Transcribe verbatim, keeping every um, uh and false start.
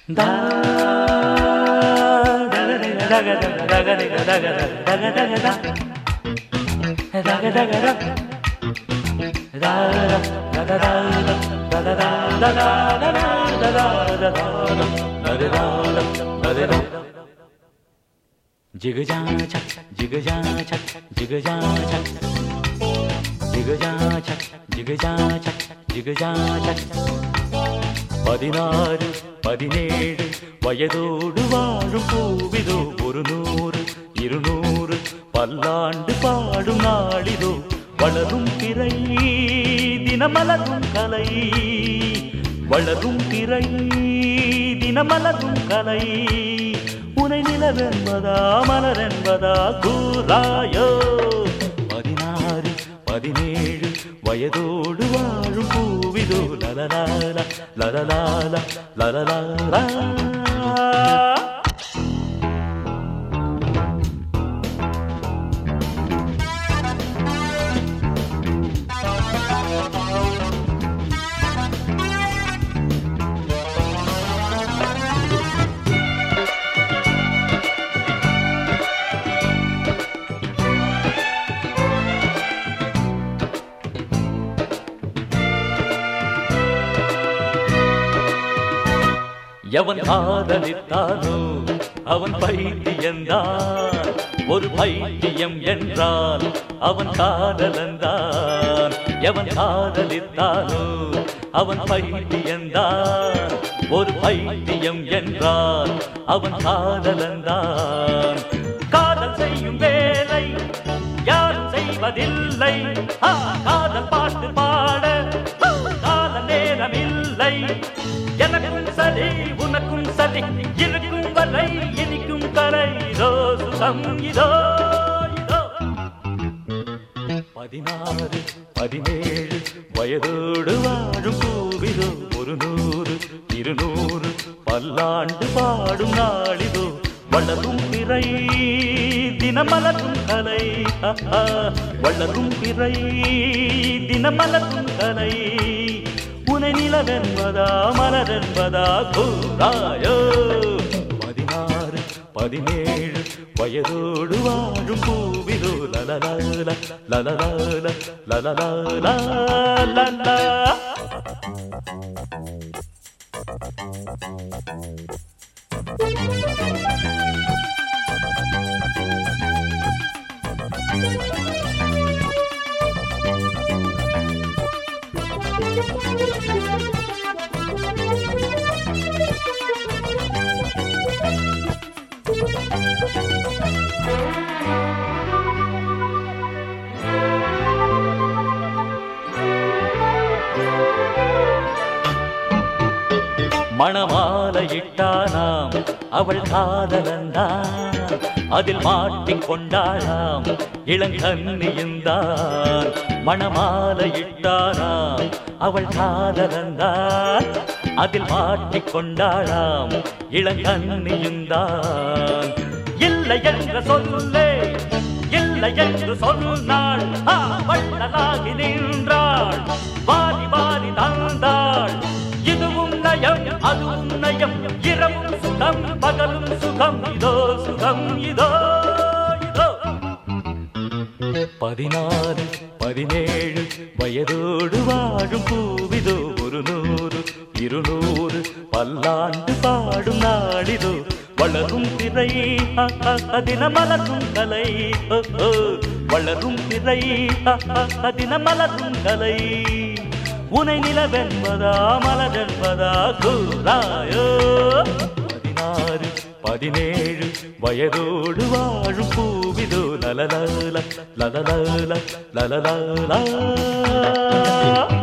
Jigga chak, jigga chak, jigga chak, jigga chak, jigga chak, jigga chak. பதினாறு பதினேழு வயதோடு வாழும் பூவிதோ ஒரு நூறு இருநூறு பல்லாண்டு பாடும் நாளிதோ வளரும் பிறை தினமலரும் கலை வளரும் பிறை தினமலரும் கலை உனை நிலவென்பதா மலரென்பதா கூறாயோ பதினாறு பதினேழு வயதோடு வாழும் பூவிதோ லலலாலா லலலாலா லலலாலா எவன் காதலித்தானோ அவன் பைத்தியந்தான் ஒரு பைத்தியம் என்றால் அவன் காதலந்தான் எவன் காதலித்தானோ அவன் பைத்தியந்தான் ஒரு பைத்தியம் என்றால் அவன் காதலந்தான் காதல் செய்யும் வேலை யாரும் செய்வதில்லை காதல் பாட்டு பாட கால நேரம் இல்லை எனக்கும் சரி உனக்கும் சரி இருக்கும் வரை இனிக்கும் கரை இதோ சுகம் இதோ இதோ பதினாறு பதினேழு வயதோடு வாழும் பூவிதோ ஒரு நூறு இருநூறு பல்லாண்டு பாடும் நாளிதோ வளரும் பிறை தினமலரும் கலை வளரும் பிறை தினமலரும் கலை உனை நிலவென்பதா மலரென்பதா கூறாயோ பதினாறு பதினேழு வயதோடு வாழும் பூவிதோ லலலாலா லலலாலா லலலாலா லலா மணமாலையிட்டானாம் அவள் காதலந்தான் அதில் மாட்டிக்கொண்டாளாம் இளங்கன்னியுந்தான் மணமாலையிட்டானாம் அவள் காதலந்தான் அதில் மாட்டிக்கொண்டாளாம் இளங்கன்னியுந்தான் இல்லை என்ற சொல்லே இல்லை என்று சொன்னாள் வள்ளலாகி நின்றாள் வாரி வாரி தந்தாள் இதுவும் நயம் அதுவும் நயம் இரவும் சுகம் பகலும் சுகம் இதோ சுகம் இதோ இதோ பதினாறு பதினேழு வயதோடு வாழும் பூவிதோ ஒரு நூறு இருநூறு பல்லாண்டு பாடும் நாளிதோ வளரும் பிறை தினமலரும் கலை வளரும் பிறை தினமலரும் கலை உனை நிலவென்பதா மலரென்பதா கூறாயோ பதினாறு பதினேழு வயதோடு வாழும் பூவிதோ லலலாலா லலலாலா லலலாலா